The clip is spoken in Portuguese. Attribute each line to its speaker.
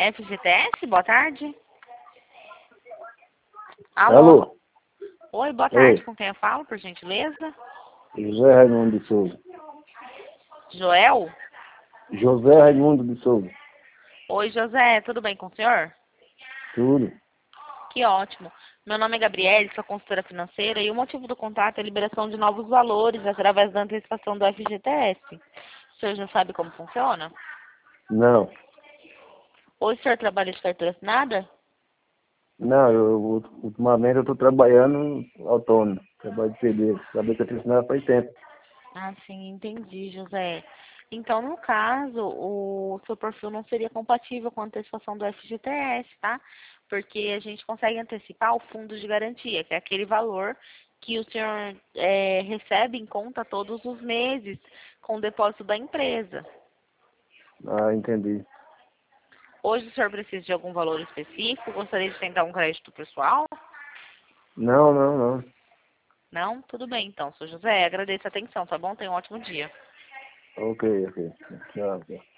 Speaker 1: FGTS, boa tarde. Alô?
Speaker 2: Alô?
Speaker 1: Oi, boa tarde.
Speaker 2: Oi.
Speaker 1: Com quem eu falo, por gentileza?
Speaker 2: José Raimundo de Souza.
Speaker 1: Joel?
Speaker 2: José Raimundo de Souza.
Speaker 1: Oi, José. Tudo bem com o senhor?
Speaker 2: Tudo.
Speaker 1: Que ótimo. Meu nome é Gabriele, sou consultora financeira e o motivo do contato é a liberação de novos valores através da antecipação do FGTS. O senhor já sabe como funciona?
Speaker 2: Não.
Speaker 1: Hoje o senhor trabalha de carteira assinada?
Speaker 2: Não, ultimamente eu estou trabalhando autônomo. Trabalho de pedreiro. Trabalho que eu tenho ensinado faz tempo.
Speaker 1: Ah, sim, entendi, José. Então, no caso, o seu perfil não seria compatível com a antecipação do FGTS, tá? Porque a gente consegue antecipar o fundo de garantia, que é aquele valor que o senhor recebe em conta todos os meses com o depósito da empresa.
Speaker 2: Ah, entendi.
Speaker 1: Hoje o senhor precisa de algum valor específico? Gostaria de tentar um crédito pessoal?
Speaker 2: Não, não, não.
Speaker 1: Não? Tudo bem, então, seu José. Agradeço a atenção, tá bom? Tenha um ótimo dia.
Speaker 2: Ok, ok. Tchau, tchau.